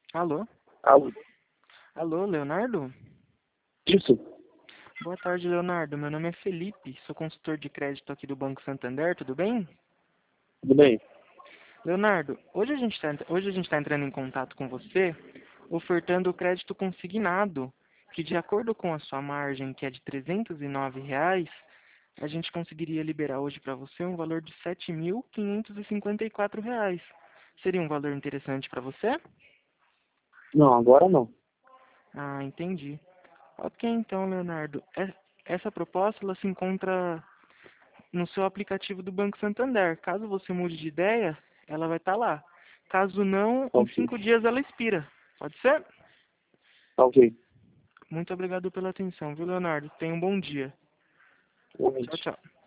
Alô? Alô? Alô, Leonardo? Isso? Boa tarde, Leonardo. Meu nome é Felipe, sou consultor de crédito aqui do Banco Santander, tudo bem? Tudo bem? Leonardo, hoje a gente tá entrando em contato com você, ofertando o crédito consignado, que de acordo com a sua margem, que é de R$ 309, a gente conseguiria liberar hoje para você um valor de R$ 7.554. Seria um valor interessante para você? Não, agora não. Ah, entendi. Ok, então, Leonardo. Essa proposta ela se encontra no seu aplicativo do Banco Santander. Caso você mude de ideia, ela vai estar lá. Caso não, Tá em ok. 5 dias ela expira. Pode ser? Tá ok. Muito obrigado pela atenção, viu, Leonardo? Tenha um bom dia. Tchau, Realmente. tchau.